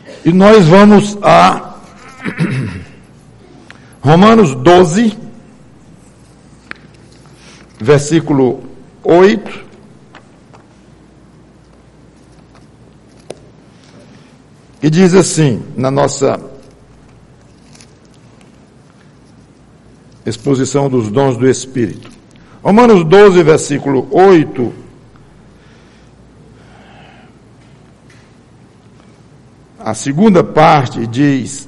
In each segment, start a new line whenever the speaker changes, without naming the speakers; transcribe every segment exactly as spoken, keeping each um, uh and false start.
E nós vamos a Romanos doze, versículo oito. E diz assim, na nossa exposição dos dons do Espírito. Romanos doze, versículo oito. A segunda parte diz: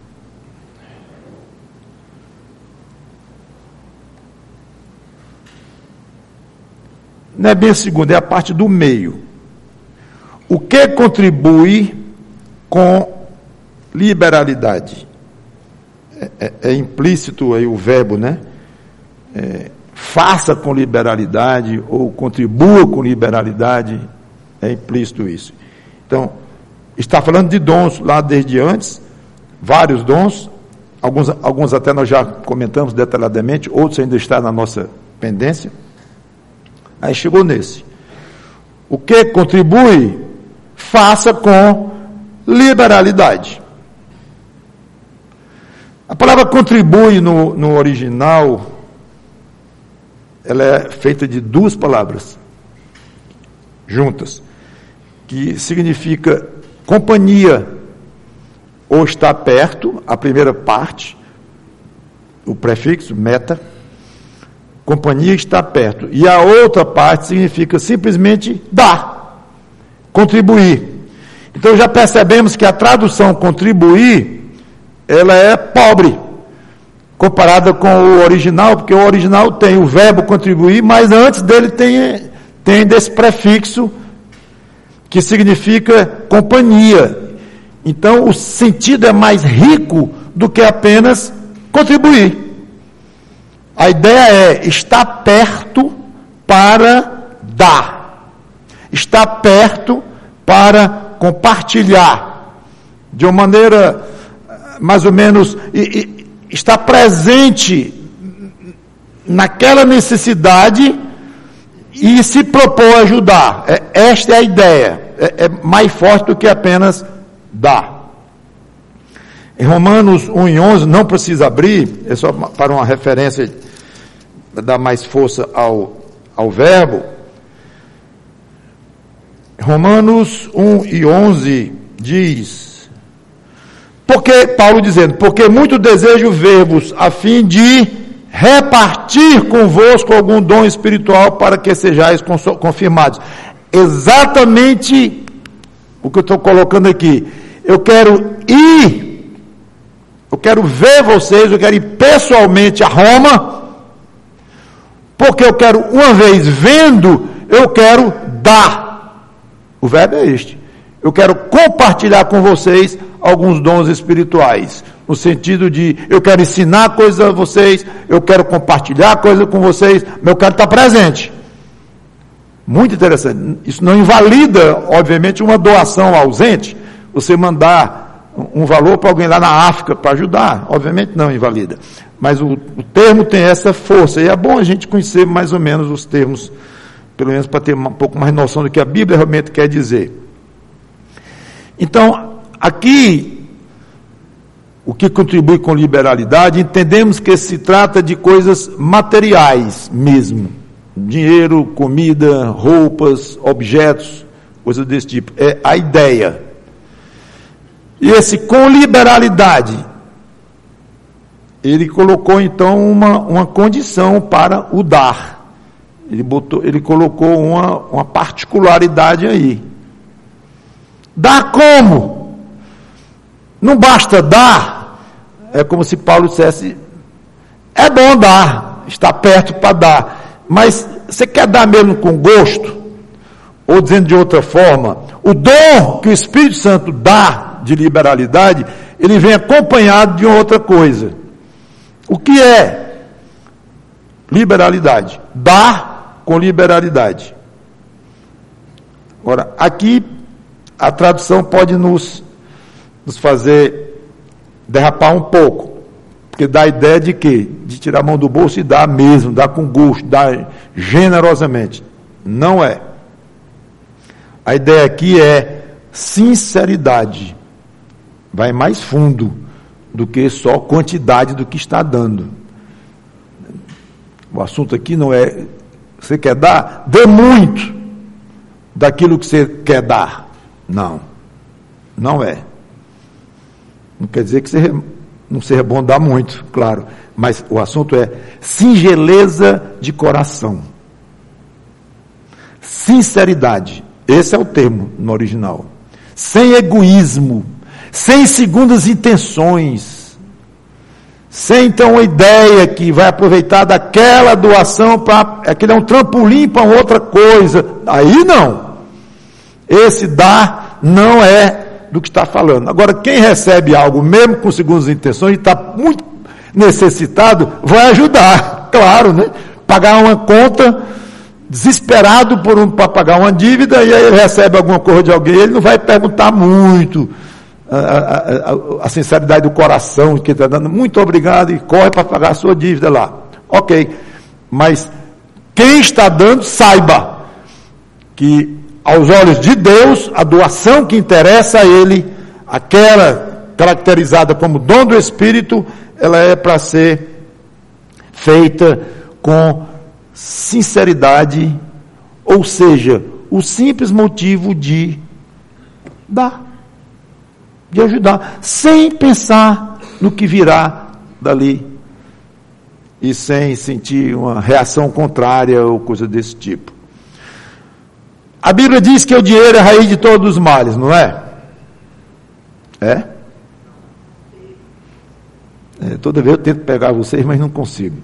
não é bem a segunda, é a parte do meio. O que contribui com liberalidade? É, é, é implícito aí o verbo, né? É, faça com liberalidade ou contribua com liberalidade, é implícito isso. Então, está falando de dons lá desde antes, vários dons, alguns, alguns até nós já comentamos detalhadamente, outros ainda estão na nossa pendência. Aí chegou nesse. O que contribui, faça com liberalidade. A palavra contribui no, no original, ela é feita de duas palavras juntas, que significa companhia, ou estar perto, a primeira parte, o prefixo, meta, companhia está perto. E a outra parte significa simplesmente dar, contribuir. Então já percebemos que a tradução contribuir, ela é pobre, comparada com o original, porque o original tem o verbo contribuir, mas antes dele tem, tem desse prefixo, que significa companhia. Então o sentido é mais rico do que apenas contribuir. A ideia é estar perto para dar, estar perto para compartilhar, de uma maneira mais ou menos, e, e, estar presente naquela necessidade e se propor ajudar. É, esta é a ideia, é, é mais forte do que apenas dar. Em Romanos um e onze, não precisa abrir, é só para uma referência, dar mais força ao, ao verbo. Romanos um e onze diz, porque, Paulo dizendo, porque muito desejo ver-vos a fim de repartir convosco algum dom espiritual para que sejais confirmados. Exatamente o que eu estou colocando aqui. Eu quero ir, eu quero ver vocês, eu quero ir pessoalmente a Roma, porque eu quero, uma vez vendo, eu quero dar. O verbo é este. Eu quero compartilhar com vocês alguns dons espirituais, no sentido de, eu quero ensinar coisas a vocês, eu quero compartilhar coisas com vocês, mas eu quero estar presente. Muito interessante. Isso não invalida, obviamente, uma doação ausente, você mandar um valor para alguém lá na África para ajudar, obviamente não invalida. Mas o, o termo tem essa força, e é bom a gente conhecer mais ou menos os termos, pelo menos para ter um pouco mais noção do que a Bíblia realmente quer dizer. Então, aqui, o que contribui com liberalidade, entendemos que se trata de coisas materiais mesmo. Dinheiro, comida, roupas, objetos, coisas desse tipo. É a ideia. E esse com liberalidade, ele colocou então uma, uma condição para o dar. Ele, botou, ele colocou uma, uma particularidade aí. Dar como? Não basta dar. É como se Paulo dissesse, é bom dar, está perto para dar, mas você quer dar mesmo com gosto? Ou dizendo de outra forma, o dom que o Espírito Santo dá de liberalidade, ele vem acompanhado de outra coisa. O que é liberalidade? Dar com liberalidade. Agora, aqui a tradução pode nos, nos fazer derrapar um pouco, porque dá a ideia de quê? De tirar a mão do bolso e dar mesmo, dar com gosto, dar generosamente. Não é. A ideia aqui é sinceridade. vai mais fundo do que só quantidade do que está dando. O assunto aqui não é, você quer dar? Dê muito daquilo que você quer dar. Não, não é. Não quer dizer que você não seja bom dar muito, claro, mas o assunto é singeleza de coração, sinceridade, esse é o termo no original, sem egoísmo, sem segundas intenções, sem então uma ideia que vai aproveitar daquela doação para, aquele é um trampolim para outra coisa, aí não, esse dar não é do que está falando. Agora, quem recebe algo, mesmo com segundas intenções, e está muito necessitado, vai ajudar, claro, né? Pagar uma conta, desesperado por um, para pagar uma dívida, e aí ele recebe alguma coisa de alguém, ele não vai perguntar muito a, a, a, a sinceridade do coração, que está dando, muito obrigado, e corre para pagar a sua dívida lá. Ok, mas quem está dando, saiba que aos olhos de Deus, a doação que interessa a Ele, aquela caracterizada como dom do Espírito, ela é para ser feita com sinceridade, ou seja, o simples motivo de dar, de ajudar, sem pensar no que virá dali, e sem sentir uma reação contrária ou coisa desse tipo. A Bíblia diz que o dinheiro é a raiz de todos os males, não é? É? é toda vez eu tento pegar vocês, mas não consigo.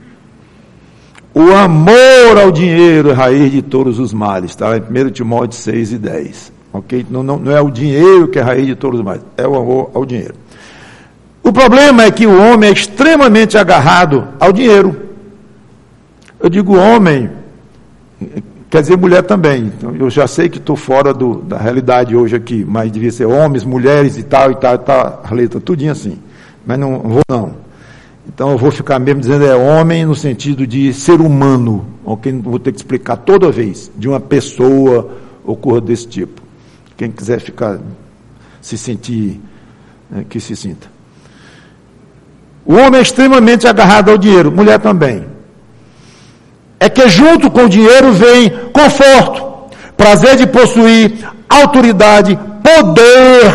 O amor ao dinheiro é a raiz de todos os males, está em primeiro Timóteo seis e dez. Okay? Não, não, não é o dinheiro que é a raiz de todos os males, é o amor ao dinheiro. O problema é que o homem é extremamente agarrado ao dinheiro. Eu digo homem, quer dizer mulher também. Então, eu já sei que estou fora do, da realidade hoje aqui, mas devia ser homens, mulheres e tal, e tal, e tal, a letra, tudinho assim. Mas não vou não. Então eu vou ficar mesmo dizendo é homem no sentido de ser humano, ok? Não vou ter que explicar toda vez, de uma pessoa ou coisa desse tipo. Quem quiser ficar, se sentir, né, que se sinta. O homem é extremamente agarrado ao dinheiro, mulher também. É que junto com o dinheiro vem conforto, prazer de possuir, autoridade, poder.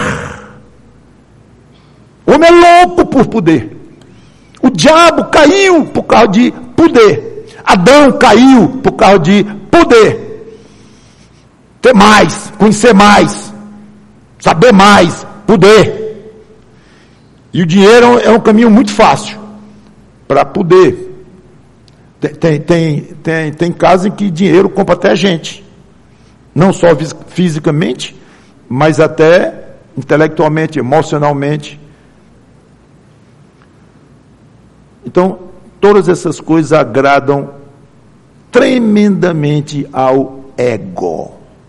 O homem é louco por poder. O diabo caiu por causa de poder. Adão caiu por causa de poder. Ter mais, conhecer mais, saber mais, poder. E o dinheiro é um caminho muito fácil para poder. Tem, tem, tem, tem casos em que dinheiro compra até gente. Não só fisicamente, mas até intelectualmente, emocionalmente. Então, todas essas coisas agradam tremendamente ao ego.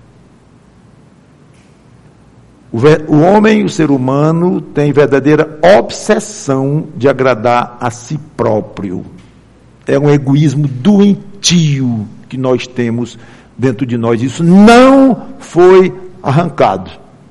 O, o homem, o ser humano, tem verdadeira obsessão de agradar a si próprio. É um egoísmo doentio que nós temos dentro de nós. Isso não foi arrancado.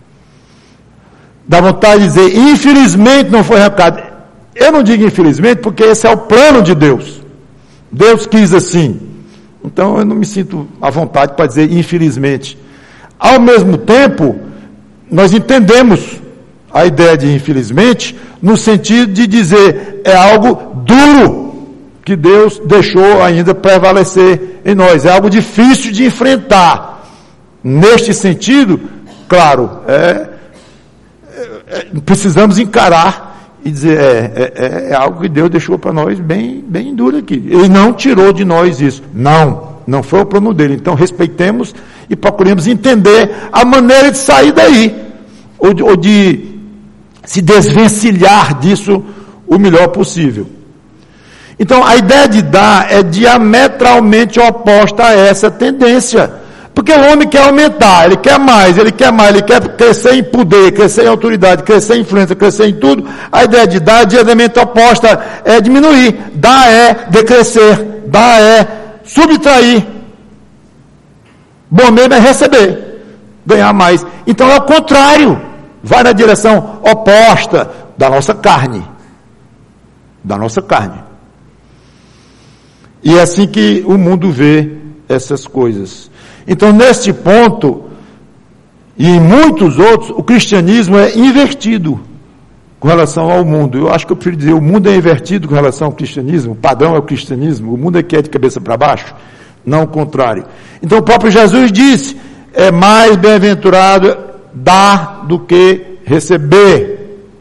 Dá vontade de dizer, infelizmente não foi arrancado. Eu não digo infelizmente, porque esse é o plano de Deus. Deus quis assim. Então eu não me sinto à vontade para dizer infelizmente. Ao mesmo tempo, nós entendemos a ideia de infelizmente, no sentido de dizer, é algo duro que Deus deixou ainda prevalecer em nós. É algo difícil de enfrentar. Neste sentido, claro, é, é, precisamos encarar e dizer, é, é, é algo que Deus deixou para nós bem, bem duro aqui. Ele não tirou de nós isso. Não, não foi o plano dele. Então respeitemos e procuremos entender a maneira de sair daí, ou de, ou de se desvencilhar disso o melhor possível. Então, a ideia de dar é diametralmente oposta a essa tendência. Porque o homem quer aumentar, ele quer mais, ele quer mais, ele quer crescer em poder, crescer em autoridade, crescer em influência, crescer em tudo. A ideia de dar é diametralmente oposta, é diminuir. Dar é decrescer, dar é subtrair. Bom mesmo é receber, ganhar mais. Então, é o contrário vai na direção oposta da nossa carne. Da nossa carne. E é assim que o mundo vê essas coisas. Então, neste ponto, e em muitos outros, o cristianismo é invertido com relação ao mundo. Eu acho que eu prefiro dizer, o mundo é invertido com relação ao cristianismo, o padrão é o cristianismo, o mundo é que é de cabeça para baixo, não o contrário. Então, o próprio Jesus disse, é mais bem-aventurado dar do que receber.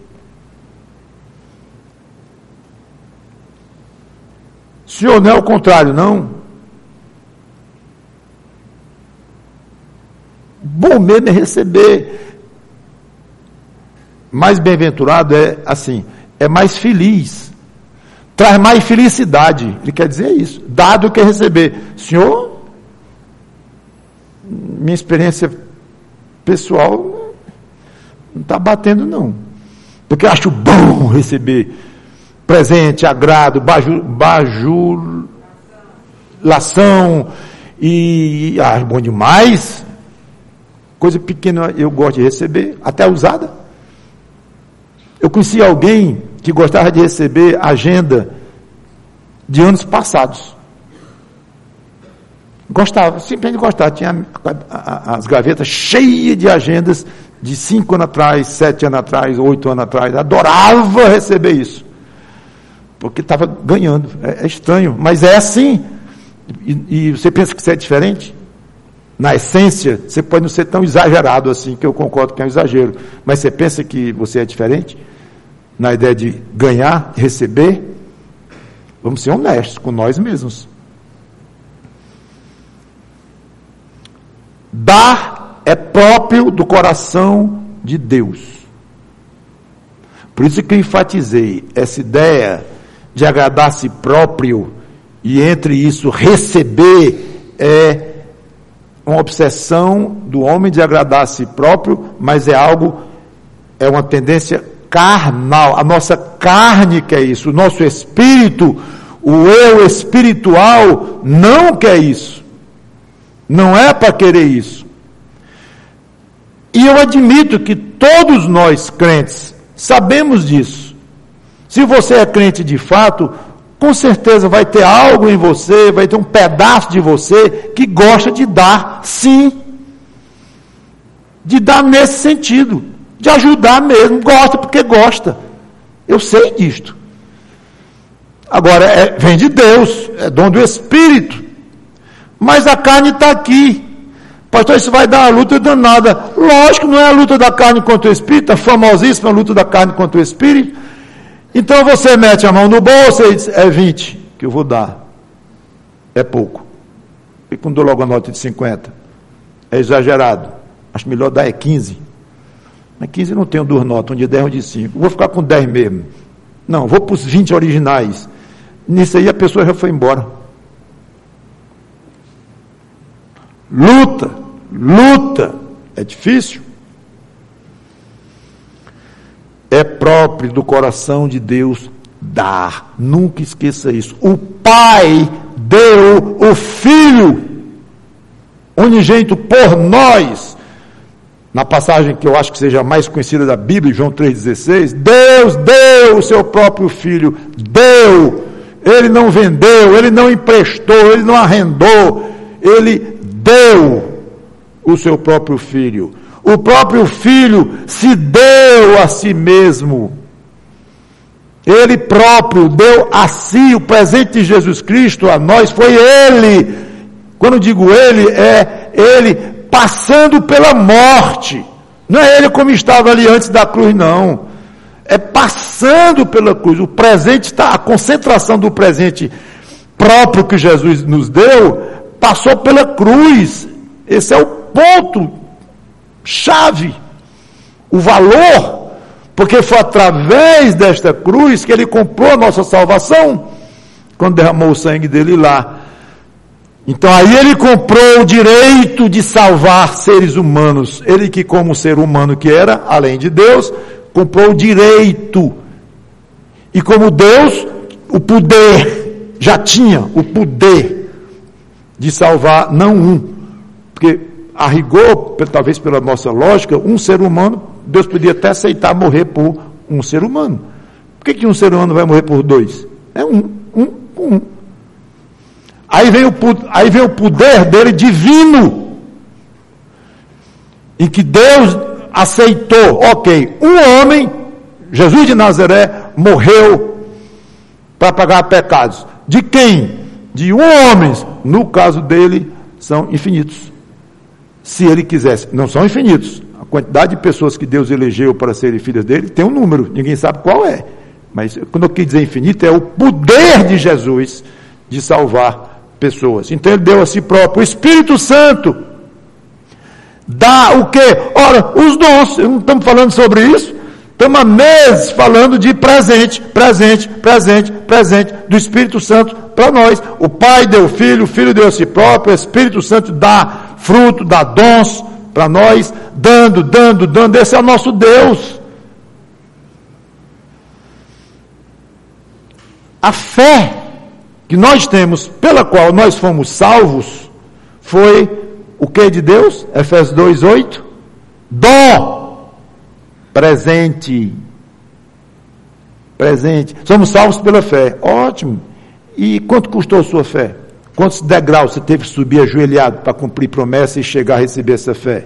Senhor, não é o contrário, não. Bom mesmo é receber. Mais bem-aventurado é assim, é mais feliz. Traz mais felicidade. Ele quer dizer isso. Dar do que receber. Senhor, minha experiência pessoal não está batendo, não. Porque eu acho bom receber presente, agrado, baju, bajulação e ah, bom demais. Coisa pequena eu gosto de receber, até usada. Eu conheci alguém que gostava de receber agenda de anos passados. Gostava, simplesmente gostava. Tinha as gavetas cheias de agendas de cinco anos atrás, sete anos atrás, oito anos atrás. Adorava receber isso. Porque estava ganhando. É, é estranho, mas é assim. E, e você pensa que isso é diferente? Na essência, você pode não ser tão exagerado assim, que eu concordo que é um exagero. Mas você pensa que você é diferente? Na ideia de ganhar, receber? Vamos ser honestos com nós mesmos. Dar é próprio do coração de Deus. Por isso que eu enfatizei essa ideia de agradar a si próprio, e entre isso receber é uma obsessão do homem de agradar a si próprio, mas é algo, é uma tendência carnal. A nossa carne quer isso, o nosso espírito, o eu espiritual não quer isso. Não é para querer isso. E eu admito que todos nós crentes sabemos disso. Se você é crente de fato, com certeza vai ter algo em você, vai ter um pedaço de você que gosta de dar, sim. De dar nesse sentido, de ajudar mesmo, gosta porque gosta. Eu sei disto. Agora, é, vem de Deus, é dom do Espírito. Mas a carne está aqui. Pastor, isso vai dar uma luta danada. Lógico, não é a luta da carne contra o Espírito, a famosíssima luta da carne contra o Espírito. Então você mete a mão no bolso e diz, é vinte que eu vou dar. É pouco. E quando dou logo a nota de cinquenta? É exagerado. Acho melhor dar é quinze. Mas quinze não tenho duas notas, um de dez e um de cinco. Vou ficar com dez mesmo. Não, vou para os vinte originais. Nisso aí a pessoa já foi embora. Luta, luta. É difícil. É próprio do coração de Deus dar. Nunca esqueça isso. O Pai deu o Filho unigênito por nós. Na passagem que eu acho que seja a mais conhecida da Bíblia, João três dezesseis, Deus deu o seu próprio Filho. Deu. Ele não vendeu, ele não emprestou, ele não arrendou. Ele deu o seu próprio Filho. O próprio Filho se deu a si mesmo. Ele próprio deu a si o presente de Jesus Cristo a nós. Foi Ele. Quando digo Ele, é Ele passando pela morte. Não é Ele como estava ali antes da cruz, não. É passando pela cruz. O presente está, a concentração do presente próprio que Jesus nos deu, passou pela cruz. Esse é o ponto chave, o valor, porque foi através desta cruz que ele comprou a nossa salvação, quando derramou o sangue dele lá. Então aí ele comprou o direito de salvar seres humanos. Ele que, como ser humano que era, além de Deus, comprou o direito. E como Deus, o poder, já tinha o poder de salvar, não um, porque a rigor, talvez pela nossa lógica, um ser humano Deus podia até aceitar morrer por um ser humano. Por que, que um ser humano vai morrer por dois? É um, um, um. Aí vem o, aí vem o poder dele divino, em que Deus aceitou, ok, um homem, Jesus de Nazaré, morreu para pagar pecados. De quem? De um homem. No caso dele, são infinitos. Se ele quisesse, não são infinitos. A quantidade de pessoas que Deus elegeu para serem filhas dele tem um número, ninguém sabe qual é. Mas quando eu quis dizer infinito, é o poder de Jesus de salvar pessoas. Então ele deu a si próprio. O Espírito Santo dá o quê? Ora, os dons. Não estamos falando sobre isso. Estamos há meses falando de presente, presente, presente, presente do Espírito Santo para nós. O Pai deu o Filho, o Filho deu a si próprio, o Espírito Santo dá fruto, dá dons para nós, dando, dando, dando. Esse é o nosso Deus. A fé que nós temos, pela qual nós fomos salvos, foi o que de Deus? Efésios dois, oito. Dom. Presente. Presente. Somos salvos pela fé. Ótimo. E quanto custou a sua fé? Quantos degraus você teve que subir ajoelhado para cumprir promessa e chegar a receber essa fé?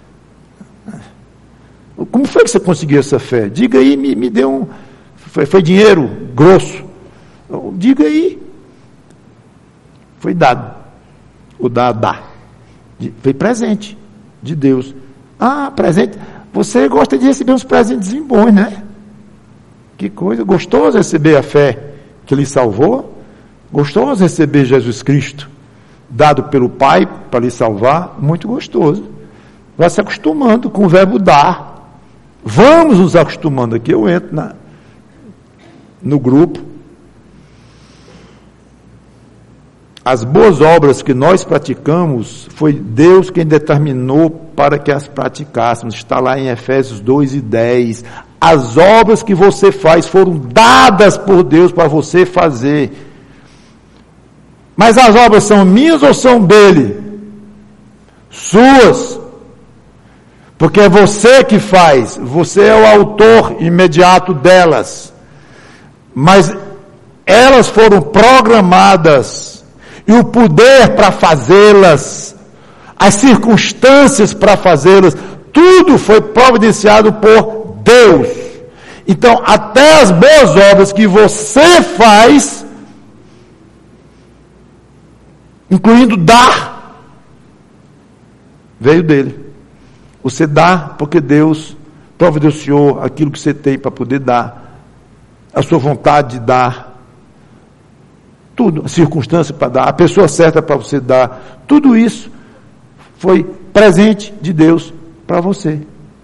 Como foi que você conseguiu essa fé? Diga aí, me, me dê um... Foi, foi dinheiro grosso? Diga aí. Foi dado. O dar, dá. Foi presente de Deus. Ah, presente. Você gosta de receber uns presentes bons, né? Que coisa. Gostoso receber a fé que lhe salvou. Gostoso receber Jesus Cristo, dado pelo Pai para lhe salvar. Muito gostoso. Vai se acostumando com o verbo dar. Vamos nos acostumando. Aqui eu entro na, no grupo. As boas obras que nós praticamos, foi Deus quem determinou para que as praticássemos. Está lá em Efésios dois e dez. As obras que você faz foram dadas por Deus para você fazer. Mas as obras são minhas ou são dele? Suas. Porque é você que faz. Você é o autor imediato delas. Mas elas foram programadas. E o poder para fazê-las, as circunstâncias para fazê-las, tudo foi providenciado por Deus. Então, até as boas obras que você faz, incluindo dar, veio dele. Você dá porque Deus providenciou aquilo que você tem para poder dar, a sua vontade de dar. Tudo, a circunstância para dar, a pessoa certa para você dar, tudo isso foi presente de Deus para você.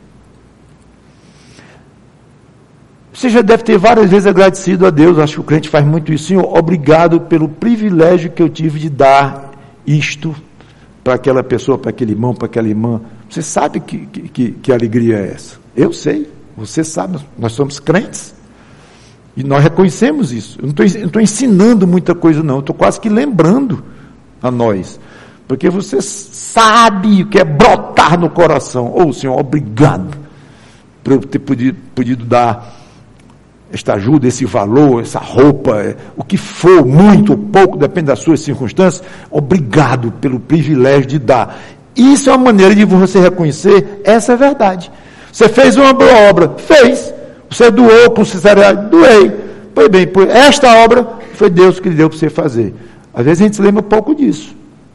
Você já deve ter várias vezes agradecido a Deus, acho que o crente faz muito isso. Senhor, obrigado pelo privilégio que eu tive de dar isto para aquela pessoa, para aquele irmão, para aquela irmã. Você sabe que, que, que alegria é essa? Eu sei, você sabe, nós somos crentes. E nós reconhecemos isso. Eu não estou ensinando muita coisa, não. Eu estou quase que lembrando a nós. Porque você sabe o que é brotar no coração. Ô, oh, Senhor, obrigado por eu ter podido, podido dar esta ajuda, esse valor, essa roupa, o que for, muito ou pouco, depende das suas circunstâncias. Obrigado pelo privilégio de dar. Isso é uma maneira de você reconhecer essa verdade. Você fez uma boa obra? Fez. Você doou com sinceridade? Doei. Pois bem, esta obra foi Deus que lhe deu para você fazer. Às vezes a gente se lembra um pouco disso.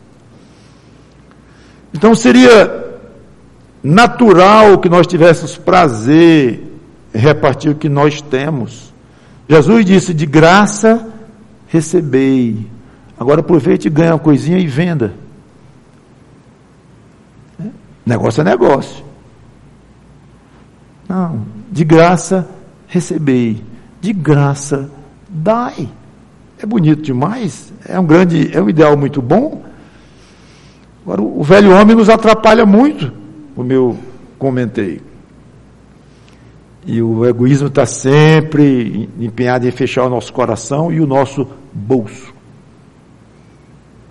Então seria natural que nós tivéssemos prazer em repartir o que nós temos. Jesus disse, de graça recebei. Agora aproveite e ganhe uma coisinha e venda. Negócio é negócio. Não, de graça recebei, de graça dai. É bonito demais, é um grande, é um ideal muito bom. Agora, o velho homem nos atrapalha muito, como eu comentei. E o egoísmo está sempre empenhado em fechar o nosso coração e o nosso bolso.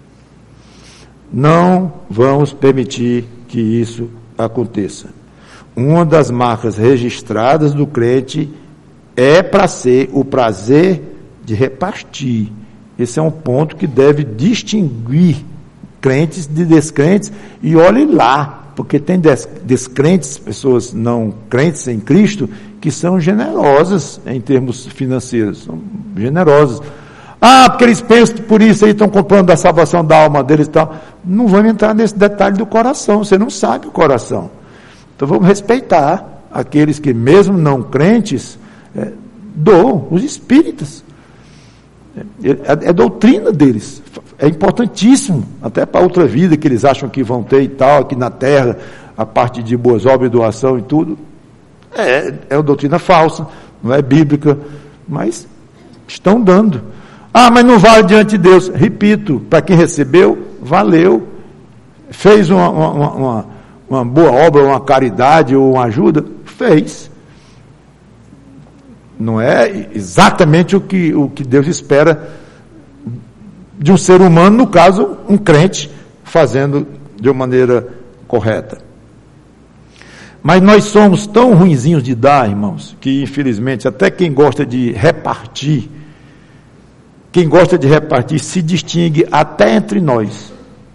Não vamos permitir que isso aconteça. uma das marcas registradas do crente é para ser o prazer de repartir. Esse é um ponto que deve distinguir crentes de descrentes, e olhe lá, porque tem des, descrentes, pessoas não crentes em Cristo, que são generosas em termos financeiros, são generosas. Ah, porque eles pensam que por isso aí estão comprando a salvação da alma deles e tal. Não vamos entrar nesse detalhe do coração, você não sabe o coração. Então vamos respeitar aqueles que, mesmo não crentes, é, doam, os espíritas. É, é, é doutrina deles, é importantíssimo, até para outra vida que eles acham que vão ter e tal, aqui na terra, a parte de boas obras e doação e tudo. É, é uma doutrina falsa, não é bíblica, mas estão dando. Ah, mas não vale diante de Deus. Repito, para quem recebeu, valeu. Fez uma, uma, uma, uma boa obra, uma caridade ou uma ajuda, fez. Não é exatamente o que, o que Deus espera de um ser humano, no caso, um crente, fazendo de uma maneira correta. Mas nós somos tão ruinzinhos de dar, irmãos, que infelizmente até quem gosta de repartir, quem gosta de repartir se distingue até entre nós.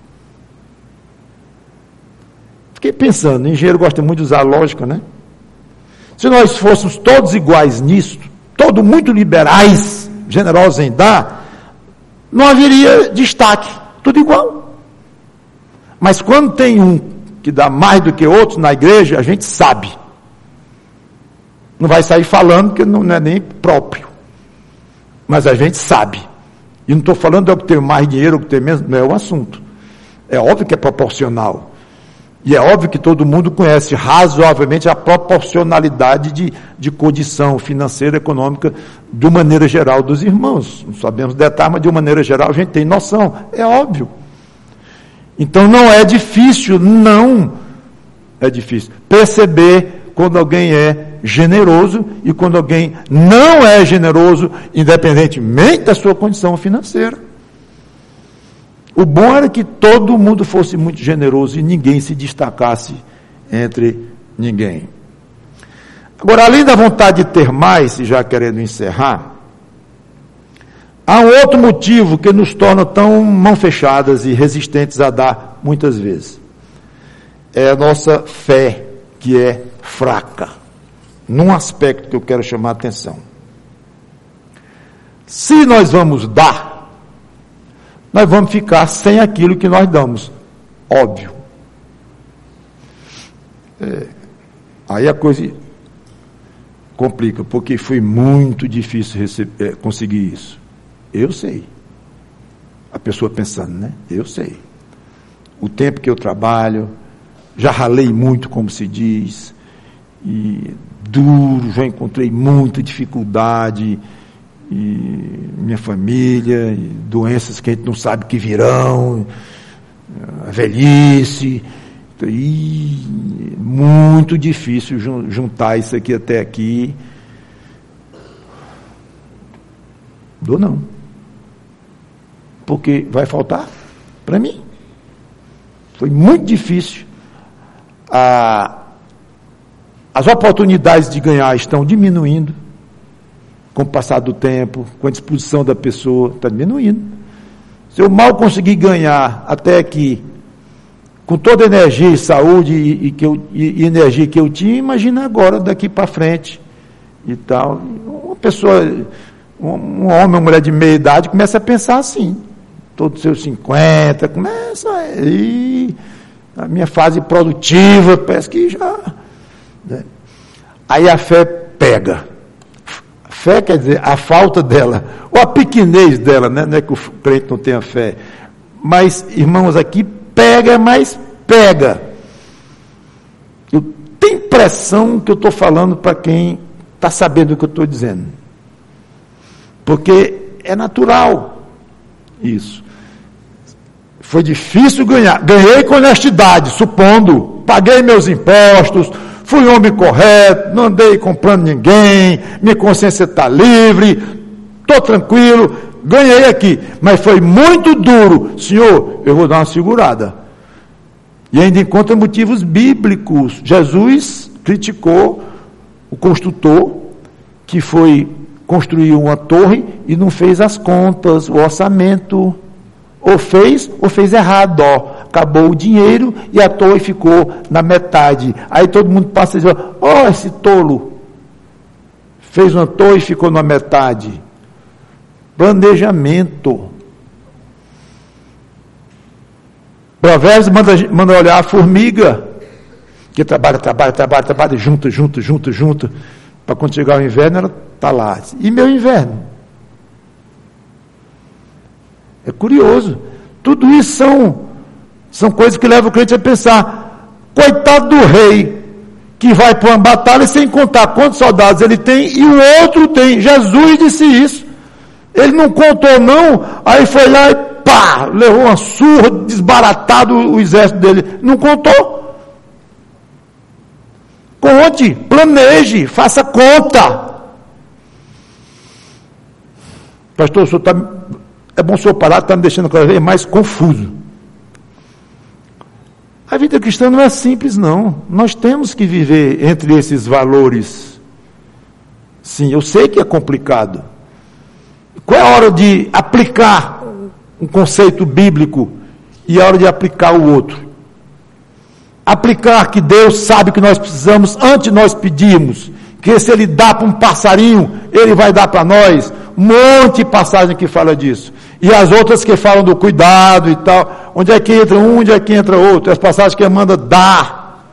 Fiquei pensando, o engenheiro gosta muito de usar a lógica, né? Se nós fôssemos todos iguais nisso, todos muito liberais, generosos em dar, não haveria destaque, tudo igual. Mas quando tem um que dá mais do que outros na igreja, a gente sabe. Não vai sair falando que não é nem próprio. Mas a gente sabe. E não estou falando de obter mais dinheiro ou obter menos, não é o assunto. É óbvio que é proporcional. E é óbvio que todo mundo conhece razoavelmente a proporcionalidade de, de condição financeira, econômica, de uma maneira geral dos irmãos. Não sabemos detalhes, mas de uma maneira geral a gente tem noção. É óbvio. Então não é difícil, não é difícil perceber quando alguém é generoso e quando alguém não é generoso, independentemente da sua condição financeira. O bom era que todo mundo fosse muito generoso e ninguém se destacasse entre ninguém. Agora, além da vontade de ter mais, já querendo encerrar, há um outro motivo que nos torna tão mão fechadas e resistentes a dar muitas vezes. É a nossa fé, que é fraca. Num aspecto que eu quero chamar a atenção. Se nós vamos dar, nós vamos ficar sem aquilo que nós damos. Óbvio. É, aí a coisa complica, porque foi muito difícil receber, é, conseguir isso. Eu sei. A pessoa pensando, né? Eu sei. O tempo que eu trabalho, já ralei muito, como se diz, e duro, já encontrei muita dificuldade, e minha família, e doenças que a gente não sabe que virão, a velhice, e muito difícil juntar isso aqui até aqui. Dou não. Porque vai faltar para mim. Foi muito difícil. A, as oportunidades de ganhar estão diminuindo com o passar do tempo, com a disposição da pessoa, está diminuindo. Se eu mal conseguir ganhar até aqui, com toda a energia e saúde e, e, que eu, e, e energia que eu tinha, imagina agora, daqui para frente e tal. Uma pessoa, um, um homem, uma mulher de meia idade começa a pensar assim, todos os seus cinquenta, começa aí, a minha fase produtiva, parece que já... Né? Aí a fé pega. Fé quer dizer a falta dela, ou a pequenez dela, né? Não é que o crente não tenha fé. Mas, irmãos, aqui pega, mas pega. Eu tenho impressão que eu estou falando para quem está sabendo o que eu estou dizendo. Porque é natural isso. Foi difícil ganhar. Ganhei com honestidade, supondo. Paguei meus impostos. Fui homem correto, não andei comprando ninguém, minha consciência está livre, estou tranquilo, ganhei aqui. Mas foi muito duro. Senhor, eu vou dar uma segurada. E ainda encontra motivos bíblicos. Jesus criticou o construtor que foi construir uma torre e não fez as contas, o orçamento. Ou fez, ou fez errado, ó. Acabou o dinheiro e a torre ficou na metade. Aí todo mundo passa e diz, ó, oh, esse tolo fez uma torre e ficou na metade. Planejamento. Provérbios manda, manda olhar a formiga, que trabalha, trabalha, trabalha, trabalha, junta, junta, junta, junta, para quando chegar o inverno, ela está lá. E meu inverno? É curioso. Tudo isso são, são coisas que levam o crente a pensar, coitado do rei, que vai para uma batalha sem contar quantos soldados ele tem, e o outro tem. Jesus disse isso. Ele não contou não, aí foi lá e pá, levou uma surra, desbaratado o exército dele. Não contou. Conte, planeje, faça conta. Pastor, o senhor está... É bom o senhor parar, está me deixando cada vez mais confuso. A vida cristã não é simples, não. Nós temos que viver entre esses valores. Sim, eu sei que é complicado. Qual é a hora de aplicar um conceito bíblico e a hora de aplicar o outro? Aplicar que Deus sabe que nós precisamos antes de nós pedirmos, que se Ele dá para um passarinho, Ele vai dar para nós. Um monte de passagem que fala disso. E as outras que falam do cuidado e tal. Onde é que entra um, onde é que entra outro. As passagens que manda dar.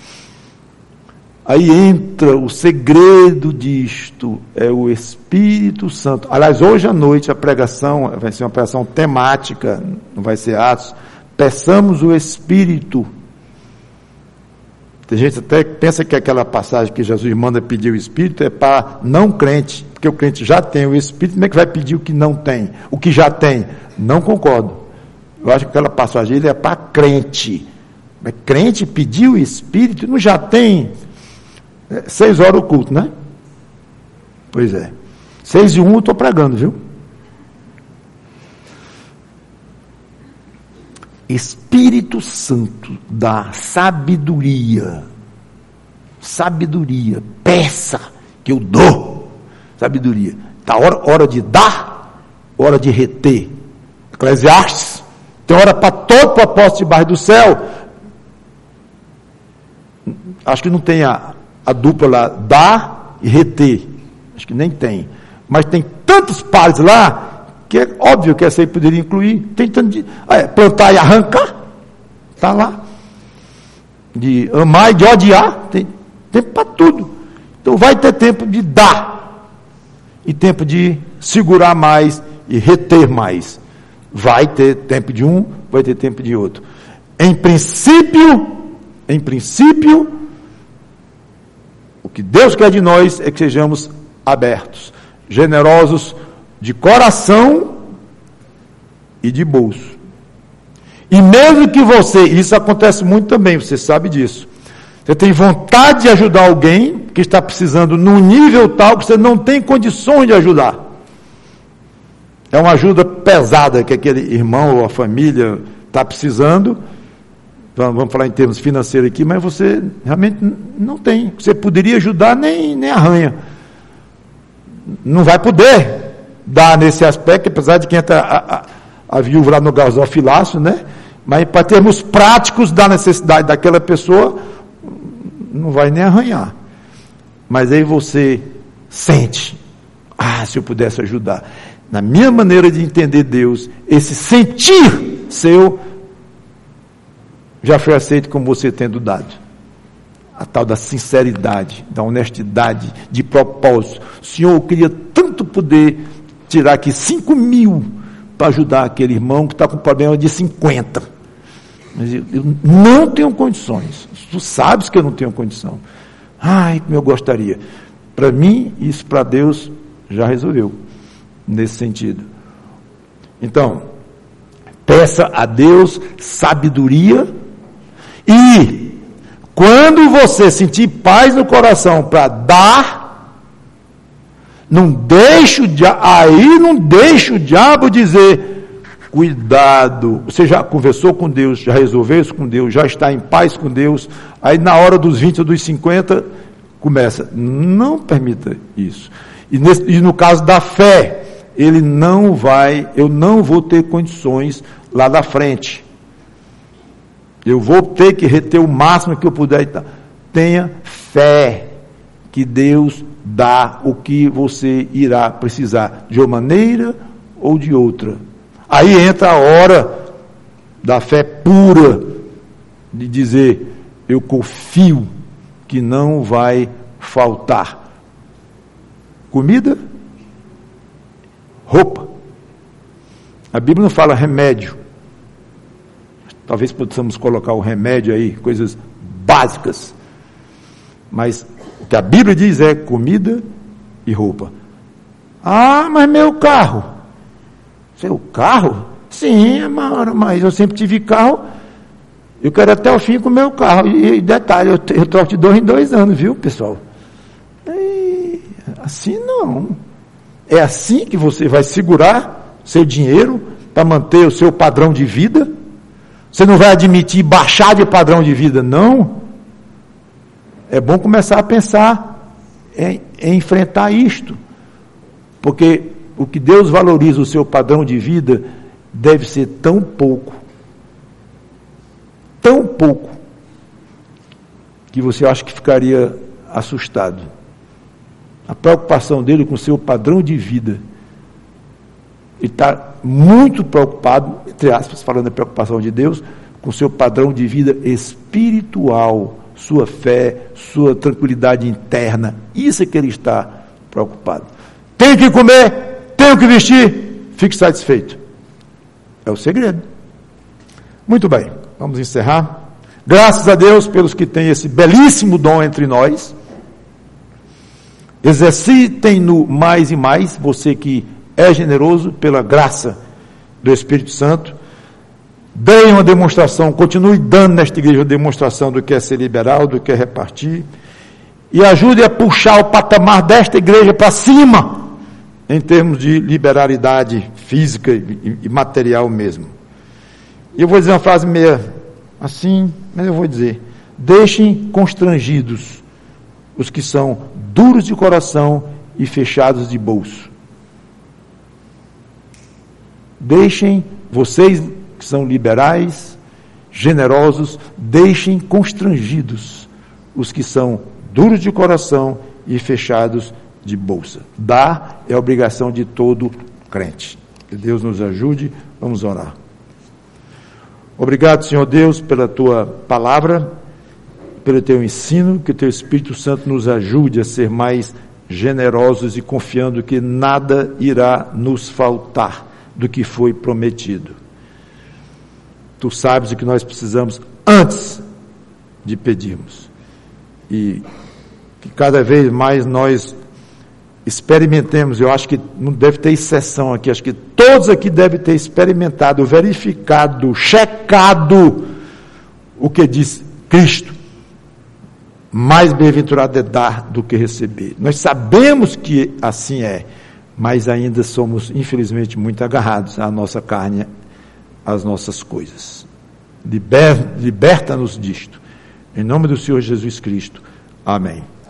Aí entra o segredo disto, é o Espírito Santo. Aliás, hoje à noite a pregação vai ser uma pregação temática, não vai ser Atos. Peçamos o Espírito. Tem gente até que pensa que aquela passagem que Jesus manda pedir o Espírito é para não crente, porque o crente já tem o Espírito, como é que vai pedir o que não tem? O que já tem? Não concordo. Eu acho que aquela passagem é para crente. Mas crente pedir o Espírito, não já tem? É, seis horas o culto, né? Pois é. Seis e um eu estou pregando, viu? Espírito Santo dá sabedoria. Sabedoria. Peça que eu dou. Sabedoria. Está hora, hora de dar, hora de reter. Eclesiastes. Tem hora para todo propósito debaixo do céu. Acho que não tem a, a dupla lá, dar e reter. Acho que nem tem. Mas tem tantos pares lá, que é óbvio que essa aí poderia incluir. Tem tanto de é, plantar e arrancar. Está lá. De amar e de odiar. Tem tempo para tudo. Então vai ter tempo de dar. E tempo de segurar mais e reter mais. Vai ter tempo de um, vai ter tempo de outro. Em princípio, em princípio, o que Deus quer de nós é que sejamos abertos, generosos de coração e de bolso. E mesmo que você, isso acontece muito também, você sabe disso, você tem vontade de ajudar alguém que está precisando num nível tal que você não tem condições de ajudar. É uma ajuda pesada que aquele irmão ou a família está precisando. Vamos falar em termos financeiros aqui, mas você realmente não tem. Você poderia ajudar, nem, nem arranha. Não vai poder dar nesse aspecto, apesar de quem entra a, a, a viúva lá no gasofilácio, né? Mas para termos práticos da necessidade daquela pessoa, não vai nem arranhar. Mas aí você sente, ah, se eu pudesse ajudar. Na minha maneira de entender Deus, esse sentir seu já foi aceito como você tendo dado. A tal da sinceridade, da honestidade, de propósito. Senhor, eu queria tanto poder tirar aqui cinco mil para ajudar aquele irmão que está com problema de cinquenta. Mas eu, eu não tenho condições. Tu sabes que eu não tenho condição. Ai, como eu gostaria. Para mim, isso para Deus já resolveu. Nesse sentido. Então, peça a Deus sabedoria e quando você sentir paz no coração para dar, não deixe o diabo, aí não deixe o diabo dizer, Cuidado, você já conversou com Deus, já resolveu isso com Deus, já está em paz com Deus, aí na hora dos vinte ou dos cinquenta, começa. Não permita isso. E, nesse, e no caso da fé, ele não vai, eu não vou ter condições lá da frente. Eu vou ter que reter o máximo que eu puder. Tenha fé que Deus dá o que você irá precisar, de uma maneira ou de outra. Aí entra a hora da fé pura, de dizer, eu confio que não vai faltar comida, roupa. A Bíblia não fala remédio. Talvez possamos colocar o remédio aí, coisas básicas. Mas o que a Bíblia diz é comida e roupa. Ah, mas meu carro. Seu carro? Sim, mas eu sempre tive carro. Eu quero até o fim com o meu carro. E, e detalhe, eu, eu troco de dois em dois anos, viu, pessoal? E, assim não. É assim que você vai segurar seu dinheiro para manter o seu padrão de vida? Você não vai admitir baixar de padrão de vida, não? É bom começar a pensar em, em enfrentar isto. Porque o que Deus valoriza, o seu padrão de vida, deve ser tão pouco, tão pouco, que você acha que ficaria assustado. A preocupação dele com o seu padrão de vida, ele está muito preocupado, entre aspas, falando da preocupação de Deus, com o seu padrão de vida espiritual, sua fé, sua tranquilidade interna. Isso é que ele está preocupado. Tenho que comer, tenho que vestir, fique satisfeito. É o segredo. Muito bem, vamos encerrar. Graças a Deus pelos que têm esse belíssimo dom entre nós. Exercitem-no mais e mais, você que é generoso pela graça do Espírito Santo. Deem uma demonstração, continue dando nesta igreja uma demonstração do que é ser liberal, do que é repartir. E ajude a puxar o patamar desta igreja para cima, em termos de liberalidade física e, e material mesmo. E eu vou dizer uma frase meio assim, mas eu vou dizer: deixem constrangidos os que são duros de coração e fechados de bolso. Deixem, vocês que são liberais, generosos, deixem constrangidos os que são duros de coração e fechados de bolsa. Dar é a obrigação de todo crente. Que Deus nos ajude. Vamos orar. Obrigado, Senhor Deus, pela Tua palavra, pelo Teu ensino, que o Teu Espírito Santo nos ajude a ser mais generosos e confiando que nada irá nos faltar do que foi prometido. Tu sabes o que nós precisamos antes de pedirmos. E que cada vez mais nós experimentemos, eu acho que não deve ter exceção aqui, acho que todos aqui devem ter experimentado, verificado, checado o que diz Cristo. Mais bem-aventurado é dar do que receber. Nós sabemos que assim é, mas ainda somos, infelizmente, muito agarrados à nossa carne, às nossas coisas. Liber, liberta-nos disto. Em nome do Senhor Jesus Cristo. Amém.